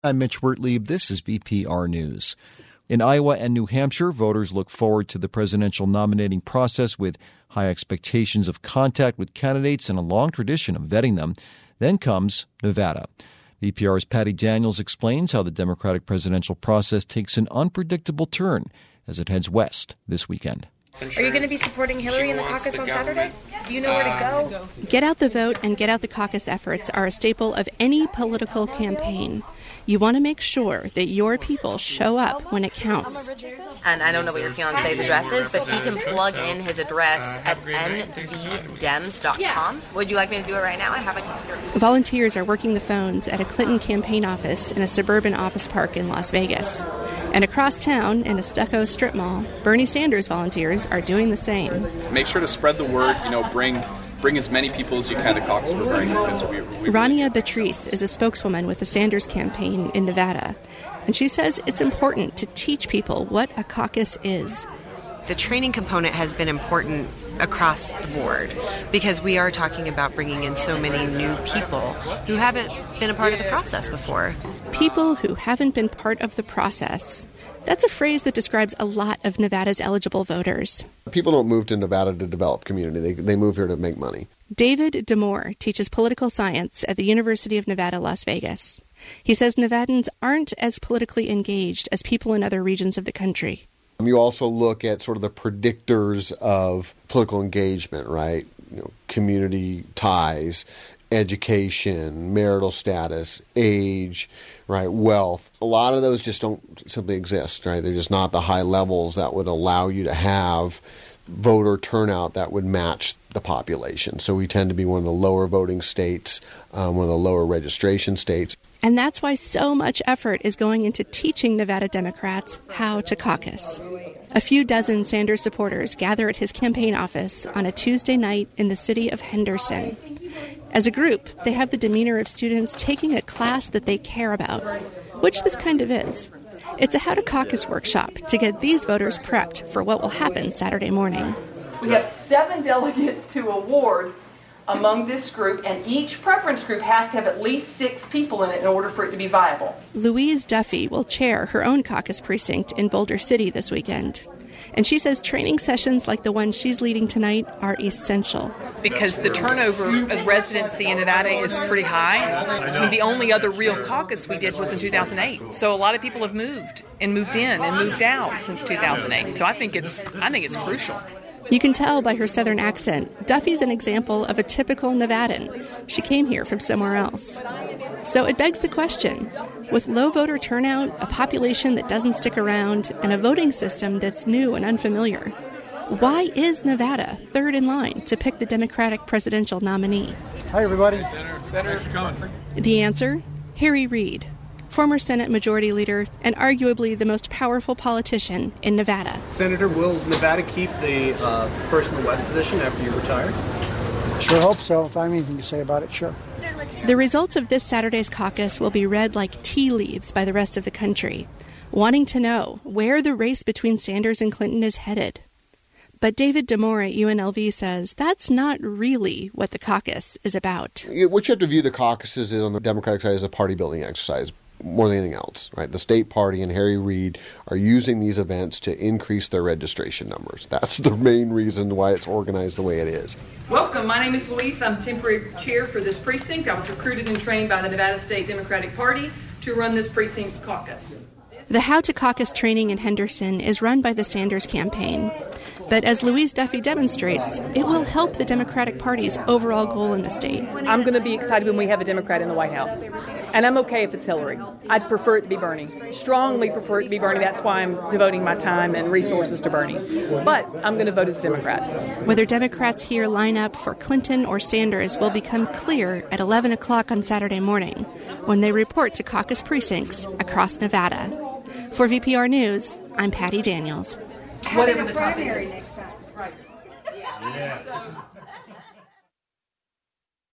I'm Mitch Wertlieb. This is VPR News. In Iowa and New Hampshire, voters look forward to the presidential nominating process with high expectations of contact with candidates and a long tradition of vetting them. Then comes Nevada. VPR's Patty Daniels explains how the Democratic presidential process takes an unpredictable turn as it heads west this weekend. Are you going to be supporting Hillary in the caucus on Saturday? Do you know where to go? Get out the vote and get out the caucus efforts are a staple of any political campaign. You want to make sure that your people show up when it counts. And I don't know what your fiancé's address is, but he can plug in his address at nvdems.com. Would you like me to do it right now? I have a computer. Volunteers are working the phones at a Clinton campaign office in a suburban office park in Las Vegas. And across town, in a stucco strip mall, Bernie Sanders volunteers are doing the same. Make sure to spread the word, bring as many people as you can to caucus for Bernie. Rania Beatrice is a spokeswoman with the Sanders campaign in Nevada, and she says it's important to teach people what a caucus is. The training component has been important across the board because we are talking about bringing in so many new people who haven't been a part of the process before. People who haven't been part of the process. That's a phrase that describes a lot of Nevada's eligible voters. People don't move to Nevada to develop community. They move here to make money. David Damore teaches political science at the University of Nevada, Las Vegas. He says Nevadans aren't as politically engaged as people in other regions of the country. You also look at sort of the predictors of political engagement, right? Community ties, education, marital status, age, right, wealth. A lot of those just don't simply exist, right? They're just not the high levels that would allow you to have voter turnout that would match the population. So we tend to be one of the lower voting states, one of the lower registration states. And that's why so much effort is going into teaching Nevada Democrats how to caucus. A few dozen Sanders supporters gather at his campaign office on a Tuesday night in the city of Henderson. As a group, they have the demeanor of students taking a class that they care about, which this kind of is. It's a How to Caucus workshop to get these voters prepped for what will happen Saturday morning. We have 7 delegates to award among this group, and each preference group has to have at least 6 people in it in order for it to be viable. Louise Duffy will chair her own caucus precinct in Boulder City this weekend. And she says training sessions like the one she's leading tonight are essential. Because the turnover of residency in Nevada is pretty high. The only other real caucus we did was in 2008. So a lot of people have moved in and moved out since 2008. So I think it's crucial. You can tell by her southern accent, Duffy's an example of a typical Nevadan. She came here from somewhere else. So it begs the question, with low voter turnout, a population that doesn't stick around, and a voting system that's new and unfamiliar, why is Nevada third in line to pick the Democratic presidential nominee? Hi, everybody. Senator, come. The answer? Harry Reid, former Senate Majority Leader and arguably the most powerful politician in Nevada. Senator, will Nevada keep the first in the West position after you retire? Sure hope so. If I have anything to say about it, sure. The results of this Saturday's caucus will be read like tea leaves by the rest of the country, wanting to know where the race between Sanders and Clinton is headed. But David Damore at UNLV says that's not really what the caucus is about. What you have to view the caucuses is on the Democratic side as a party-building exercise more than anything else, right? The state party and Harry Reid are using these events to increase their registration numbers. That's the main reason why it's organized the way it is. Welcome. My name is Louise. I'm temporary chair for this precinct. I was recruited and trained by the Nevada State Democratic Party to run this precinct caucus. The How to Caucus training in Henderson is run by the Sanders campaign. But as Louise Duffy demonstrates, it will help the Democratic Party's overall goal in the state. I'm going to be excited when we have a Democrat in the White House. And I'm okay if it's Hillary. I'd prefer it to be Bernie. Strongly prefer it to be Bernie. That's why I'm devoting my time and resources to Bernie. But I'm going to vote as a Democrat. Whether Democrats here line up for Clinton or Sanders will become clear at 11 o'clock on Saturday morning when they report to caucus precincts across Nevada. For VPR News, I'm Patty Daniels. Whatever the primary next time. Right. Yeah.